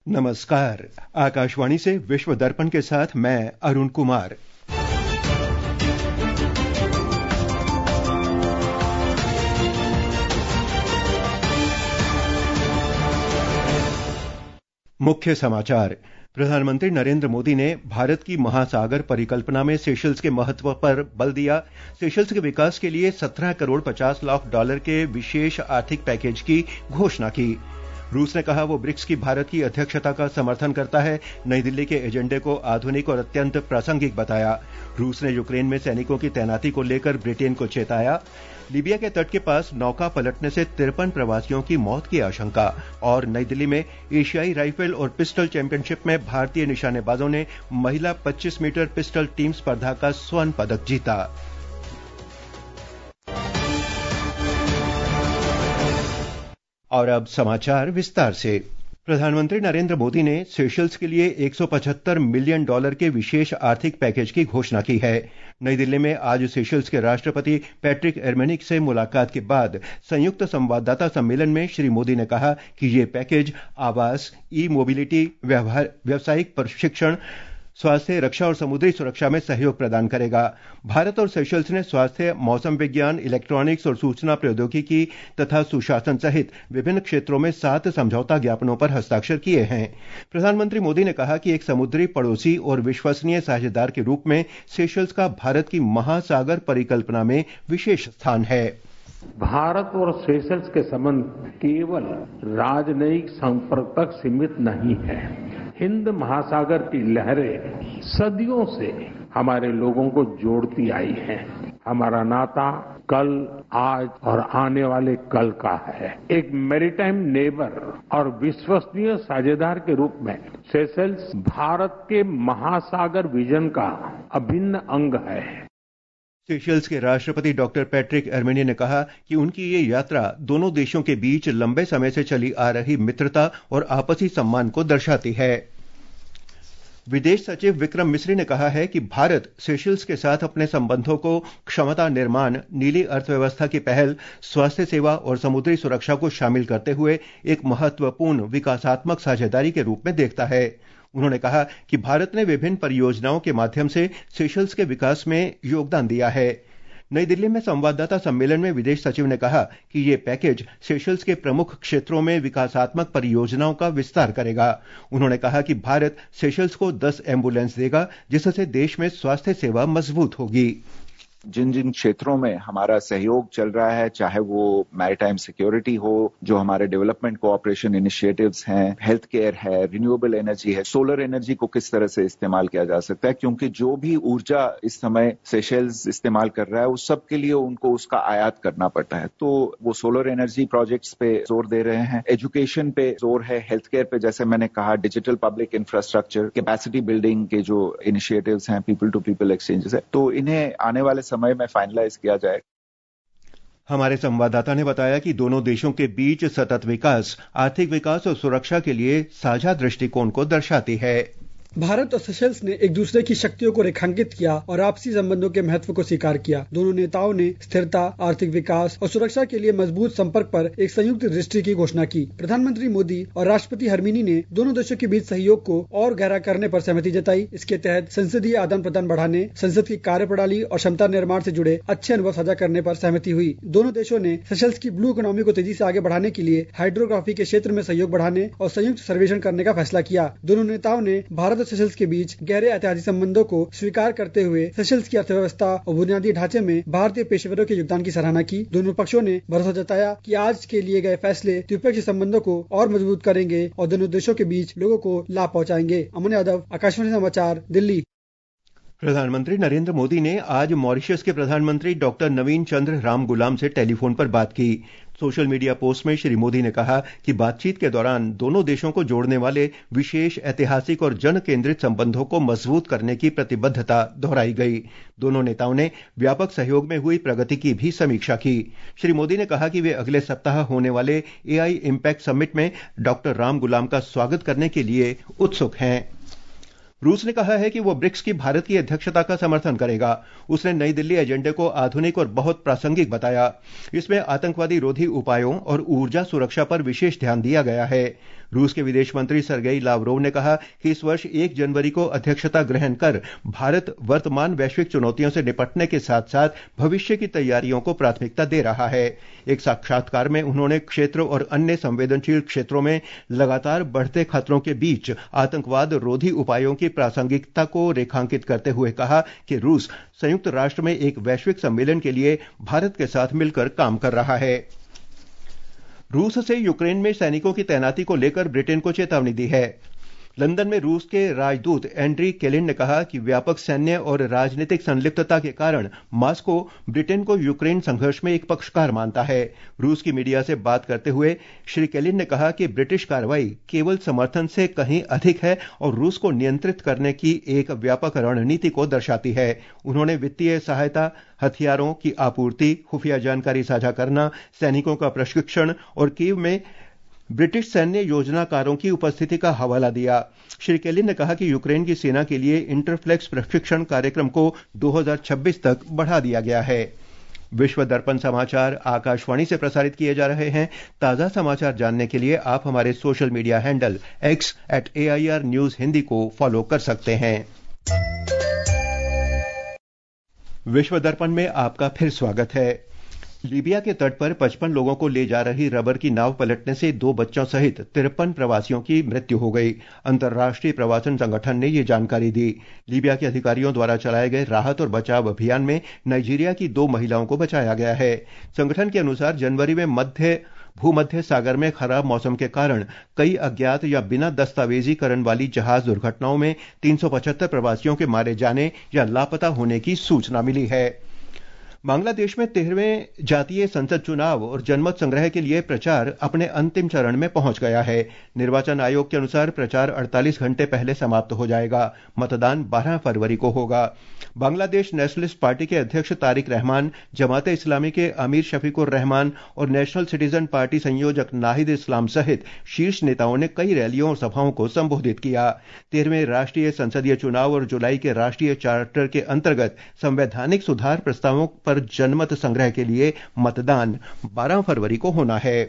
नमस्कार। आकाशवाणी से विश्व दर्पण के साथ मैं अरुण कुमार। मुख्य समाचार। प्रधानमंत्री नरेंद्र मोदी ने भारत की महासागर परिकल्पना में सेशल्स के महत्व पर बल दिया। सेशल्स के विकास के लिए 17 करोड़ 50 लाख डॉलर के विशेष आर्थिक पैकेज की घोषणा की। रूस ने कहा वो ब्रिक्स की भारत की अध्यक्षता का समर्थन करता है। नई दिल्ली के एजेंडे को आधुनिक और अत्यंत प्रासंगिक बताया। रूस ने यूक्रेन में सैनिकों की तैनाती को लेकर ब्रिटेन को चेताया। लीबिया के तट के पास नौका पलटने से 53 प्रवासियों की मौत की आशंका। और नई दिल्ली में एशियाई राइफल और पिस्टल चैंपियनशिप में भारतीय निशानेबाजों ने महिला 25 मीटर पिस्टल टीम स्पर्धा का स्वर्ण पदक जीता। और अब समाचार विस्तार से। प्रधानमंत्री नरेंद्र मोदी ने सेशल्स के लिए 175 मिलियन डॉलर के विशेष आर्थिक पैकेज की घोषणा की है। नई दिल्ली में आज सेशल्स के राष्ट्रपति पैट्रिक एरमेनिक से मुलाकात के बाद संयुक्त संवाददाता सम्मेलन में श्री मोदी ने कहा कि ये पैकेज आवास, ई मोबिलिटी, व्यावसायिक प्रशिक्षण, स्वास्थ्य, रक्षा और समुद्री सुरक्षा में सहयोग प्रदान करेगा। भारत और सेशल्स ने स्वास्थ्य, मौसम विज्ञान, इलेक्ट्रॉनिक्स और सूचना प्रौद्योगिकी तथा सुशासन सहित विभिन्न क्षेत्रों में 7 समझौता ज्ञापनों पर हस्ताक्षर किए हैं। प्रधानमंत्री मोदी ने कहा कि एक समुद्री पड़ोसी और विश्वसनीय साझेदार के रूप में सेशल्स का भारत की महासागर परिकल्पना में विशेष स्थान है। भारत और सेशल्स के संबंध केवल राजनयिक संपर्क तक सीमित नहीं है। हिंद महासागर की लहरें सदियों से हमारे लोगों को जोड़ती आई हैं। हमारा नाता कल, आज और आने वाले कल का है। एक मैरीटाइम नेबर और विश्वसनीय साझेदार के रूप में सेशल्स भारत के महासागर विजन का अभिन्न अंग है। सेशल्स के राष्ट्रपति डॉक्टर पैट्रिक एरमेनी ने कहा कि उनकी ये यात्रा दोनों देशों के बीच लंबे समय से चली आ रही मित्रता और आपसी सम्मान को दर्शाती है। विदेश सचिव विक्रम मिस्री ने कहा है कि भारत सेशल्स के साथ अपने संबंधों को क्षमता निर्माण, नीली अर्थव्यवस्था की पहल, स्वास्थ्य सेवा और समुद्री सुरक्षा को शामिल करते हुए एक महत्वपूर्ण विकासात्मक साझेदारी के रूप में देखता है। उन्होंने कहा कि भारत ने विभिन्न परियोजनाओं के माध्यम से सेशल्स के विकास में योगदान दिया है। नई दिल्ली में संवाददाता सम्मेलन में विदेश सचिव ने कहा कि ये पैकेज सेशल्स के प्रमुख क्षेत्रों में विकासात्मक परियोजनाओं का विस्तार करेगा। उन्होंने कहा कि भारत सेशल्स को 10 एम्बुलेंस देगा, जिससे देश में स्वास्थ्य सेवा मजबूत होगी। जिन जिन क्षेत्रों में हमारा सहयोग चल रहा है, चाहे वो मैरीटाइम सिक्योरिटी हो, जो हमारे डेवलपमेंट कोऑपरेशन इनिशिएटिव्स हैं, हेल्थ केयर है, रिन्यूएबल एनर्जी है, सोलर एनर्जी को किस तरह से इस्तेमाल किया जा सकता है, क्योंकि जो भी ऊर्जा इस समय सेशल्स इस्तेमाल कर रहा है उस सब के लिए उनको उसका आयात करना पड़ता है। तो वो सोलर एनर्जी प्रोजेक्ट्स पे जोर दे रहे हैं, एजुकेशन पे जोर है, हेल्थ केयर पे जैसे मैंने कहा, digital public infrastructure, capacity building के जो इनिशिएटिव्स हैं, पीपल टू पीपल एक्सचेंजेस है, तो इन्हें आने वाले समय में फाइनलाइज किया जाए। हमारे संवाददाता ने बताया कि दोनों देशों के बीच सतत विकास, आर्थिक विकास और सुरक्षा के लिए साझा दृष्टिकोण को दर्शाती है। भारत और सेशल्स ने एक दूसरे की शक्तियों को रेखांकित किया और आपसी संबंधों के महत्व को स्वीकार किया। दोनों नेताओं ने स्थिरता, आर्थिक विकास और सुरक्षा के लिए मजबूत संपर्क पर एक संयुक्त दृष्टि की घोषणा की। प्रधानमंत्री मोदी और राष्ट्रपति हरमीनी ने दोनों देशों के बीच सहयोग को और गहरा करने पर सहमति जताई। इसके तहत संसदीय आदान प्रदान बढ़ाने, संसद की कार्यप्रणाली और क्षमता निर्माण से जुड़े अच्छे अनुभव साझा करने पर सहमति हुई। दोनों देशों ने सेशल्स की ब्लू इकोनॉमी को तेजी से आगे बढ़ाने के लिए हाइड्रोग्राफी के क्षेत्र में सहयोग बढ़ाने और संयुक्त सर्वेक्षण करने का फैसला किया। दोनों नेताओं ने भारत और सेशल्स के बीच गहरे ऐतिहासिक संबंधों को स्वीकार करते हुए सेशल्स की अर्थव्यवस्था और बुनियादी ढांचे में भारतीय पेशेवरों के योगदान की सराहना की। दोनों पक्षों ने भरोसा जताया कि आज के लिए गए फैसले द्विपक्षीय संबंधों को और मजबूत करेंगे और दोनों देशों के बीच लोगों को लाभ पहुंचाएंगे। अमन यादव, आकाशवाणी समाचार, दिल्ली। प्रधानमंत्री नरेंद्र मोदी ने आज मॉरिशस के प्रधानमंत्री डॉक्टर नवीन चंद्र रामगुलाम से टेलीफोन पर बात की। सोशल मीडिया पोस्ट में श्री मोदी ने कहा कि बातचीत के दौरान दोनों देशों को जोड़ने वाले विशेष ऐतिहासिक और जन केंद्रित संबंधों को मजबूत करने की प्रतिबद्धता दोहराई गई। दोनों नेताओं ने व्यापक सहयोग में हुई प्रगति की भी समीक्षा की। श्री मोदी ने कहा कि वे अगले सप्ताह होने वाले AI इम्पैक्ट समिट में डॉक्टर रामगुलाम का स्वागत करने के लिए उत्सुक हैं। रूस ने कहा है कि वो ब्रिक्स की भारत की अध्यक्षता का समर्थन करेगा। उसने नई दिल्ली एजेंडे को आधुनिक और बहुत प्रासंगिक बताया। इसमें आतंकवादी रोधी उपायों और ऊर्जा सुरक्षा पर विशेष ध्यान दिया गया है। रूस के विदेश मंत्री सर्गेई लावरोव ने कहा कि इस वर्ष 1 जनवरी को अध्यक्षता ग्रहण कर भारत वर्तमान वैश्विक चुनौतियों से निपटने के साथ साथ भविष्य की तैयारियों को प्राथमिकता दे रहा है। एक साक्षात्कार में उन्होंने क्षेत्र और अन्य संवेदनशील क्षेत्रों में लगातार बढ़ते खतरों के बीच आतंकवाद रोधी उपायों की प्रासंगिकता को रेखांकित करते हुए कहा कि रूस संयुक्त राष्ट्र में एक वैश्विक सम्मेलन के लिए भारत के साथ मिलकर काम कर रहा है। रूस से यूक्रेन में सैनिकों की तैनाती को लेकर ब्रिटेन को चेतावनी दी है। लंदन में रूस के राजदूत एंड्री केलिन ने कहा कि व्यापक सैन्य और राजनीतिक संलिप्तता के कारण मॉस्को ब्रिटेन को यूक्रेन संघर्ष में एक पक्षकार मानता है। रूस की मीडिया से बात करते हुए श्री केलिन ने कहा कि ब्रिटिश कार्रवाई केवल समर्थन से कहीं अधिक है और रूस को नियंत्रित करने की एक व्यापक रणनीति को दर्शाती है। उन्होंने वित्तीय सहायता, हथियारों की आपूर्ति, खुफिया जानकारी साझा करना, सैनिकों का प्रशिक्षण और कीव में ब्रिटिश सैन्य योजनाकारों की उपस्थिति का हवाला दिया। श्री केलिन ने कहा कि यूक्रेन की सेना के लिए इंटरफ्लेक्स प्रशिक्षण कार्यक्रम को 2026 तक बढ़ा दिया गया है। विश्व दर्पण समाचार आकाशवाणी से प्रसारित किए जा रहे हैं। ताजा समाचार जानने के लिए आप हमारे social media handle x@AIR news Hindi को फॉलो कर सकते हैं। विश्व दर्पण में आपका फिर स्वागत है। लीबिया के तट पर 55 लोगों को ले जा रही रबर की नाव पलटने से 2 बच्चों सहित 53 प्रवासियों की मृत्यु हो गई। अंतर्राष्ट्रीय प्रवासन संगठन ने ये जानकारी दी। लीबिया के अधिकारियों द्वारा चलाए गए राहत और बचाव अभियान में नाइजीरिया की 2 महिलाओं को बचाया गया है। संगठन के अनुसार जनवरी में भूमध्य सागर में खराब मौसम के कारण कई अज्ञात या बिना दस्तावेजीकरण वाली जहाज दुर्घटनाओं में 375 प्रवासियों के मारे जाने या लापता होने की सूचना मिली है। बांग्लादेश में 13वें जातीय संसद चुनाव और जनमत संग्रह के लिए प्रचार अपने अंतिम चरण में पहुंच गया है। निर्वाचन आयोग के अनुसार प्रचार 48 घंटे पहले समाप्त हो जाएगा। मतदान 12 फरवरी को होगा। बांग्लादेश नेशनलिस्ट पार्टी के अध्यक्ष तारिक रहमान, जमाते इस्लामी के अमीर शफीकुर रहमान और नेशनल सिटीजन पार्टी संयोजक नाहिद इस्लाम सहित शीर्ष नेताओं ने कई रैलियों और सभाओं को संबोधित किया। 13वें राष्ट्रीय संसदीय चुनाव और जुलाई के राष्ट्रीय चार्टर के अंतर्गत संवैधानिक सुधार प्रस्तावों पर जनमत संग्रह के लिए मतदान 12 फरवरी को होना है।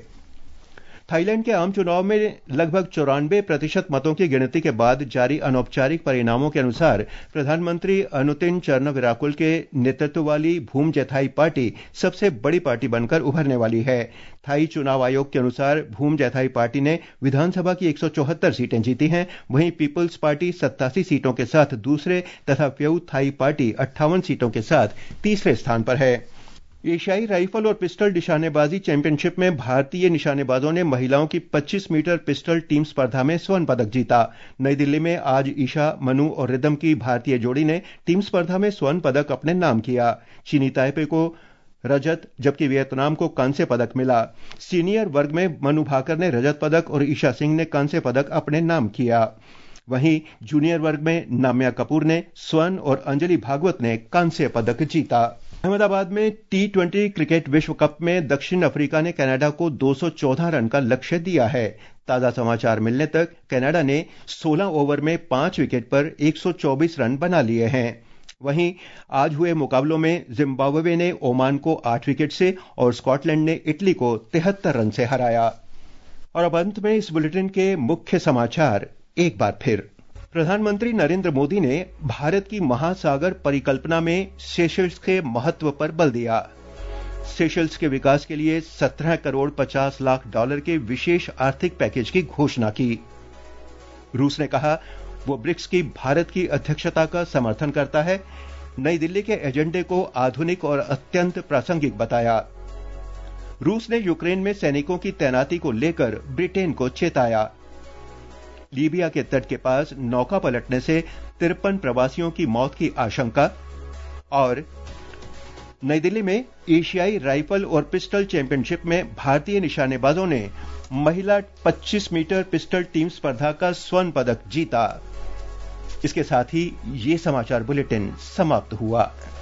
थाईलैंड के आम चुनाव में लगभग 94% मतों की गिनती के बाद जारी अनौपचारिक परिणामों के अनुसार प्रधानमंत्री अनुतिन चर्नविराकुल के नेतृत्व वाली भूम जैथाई पार्टी सबसे बड़ी पार्टी बनकर उभरने वाली है। थाई चुनाव आयोग के अनुसार भूम जैथाई पार्टी ने विधानसभा की 174 सीटें जीती हैं। वहीं पीपल्स पार्टी 87 सीटों के साथ दूसरे तथा प्यू थाई पार्टी 58 सीटों के साथ तीसरे स्थान पर है। एशियाई राइफल और पिस्टल निशानेबाजी चैंपियनशिप में भारतीय निशानेबाजों ने महिलाओं की 25 मीटर पिस्टल टीम स्पर्धा में स्वर्ण पदक जीता। नई दिल्ली में आज ईशा, मनु और रिदम की भारतीय जोड़ी ने टीम स्पर्धा में स्वर्ण पदक अपने नाम किया। चीनी ताइपे को रजत जबकि वियतनाम को कांस्य पदक मिला। सीनियर वर्ग में मनु भाकर ने रजत पदक और ईशा सिंह ने कांस्य पदक अपने नाम किया। वहीं जूनियर वर्ग में नाम्या कपूर ने स्वर्ण और अंजलि भागवत ने कांस्य पदक जीता। अहमदाबाद में T20 क्रिकेट विश्व कप में दक्षिण अफ्रीका ने कनाडा को 214 रन का लक्ष्य दिया है। ताजा समाचार मिलने तक कनाडा ने 16 ओवर में 5 विकेट पर 124 रन बना लिए हैं। वहीं आज हुए मुकाबलों में जिम्बाब्वे ने ओमान को 8 विकेट से और स्कॉटलैंड ने इटली को 73 रन से हराया। और अब अंत में इस बुलेटिन के मुख्य समाचार एक बार फिर। प्रधानमंत्री नरेंद्र मोदी ने भारत की महासागर परिकल्पना में सेशल्स के महत्व पर बल दिया। सेशल्स के विकास के लिए 17 करोड़ 50 लाख डॉलर के विशेष आर्थिक पैकेज की घोषणा की। रूस ने कहा वो ब्रिक्स की भारत की अध्यक्षता का समर्थन करता है। नई दिल्ली के एजेंडे को आधुनिक और अत्यंत प्रासंगिक बताया। रूस ने यूक्रेन में सैनिकों की तैनाती को लेकर ब्रिटेन को चेताया। लीबिया के तट के पास नौका पलटने से 53 प्रवासियों की मौत की आशंका। और नई दिल्ली में एशियाई राइफल और पिस्टल चैंपियनशिप में भारतीय निशानेबाजों ने महिला 25 मीटर पिस्टल टीम स्पर्धा का स्वर्ण पदक जीता। इसके साथ ही ये समाचार बुलेटिन समाप्त हुआ।